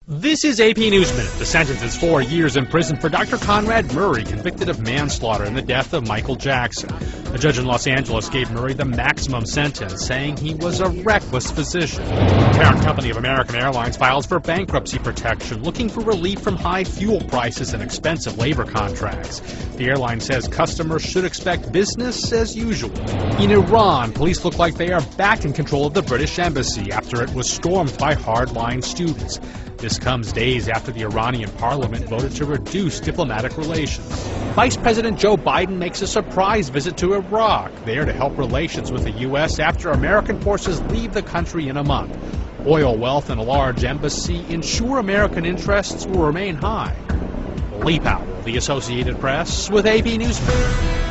This is AP News Minute. The sentence is 4 years in prison for Dr. Conrad Murray, convicted of manslaughter in the death of Michael Jackson. A judge in Los Angeles gave Murray the maximum sentence, saying he was a reckless physician. The parent company of American Airlines files for bankruptcy protection, looking for relief from high fuel prices and expensive labor contracts. The airline says customers should expect business as usual. In Iran, police look like they are back in control of the British embassy after it was stormed by hardline students. This comes days after the Iranian parliament voted to reduce diplomatic relations. Vice President Joe Biden makes a surprise visit to Iraq, there to help relations with the U.S. after American forces leave the country in a month. Oil wealth and a large embassy ensure American interests will remain high. Lee Powell, The Associated Press, with AP News.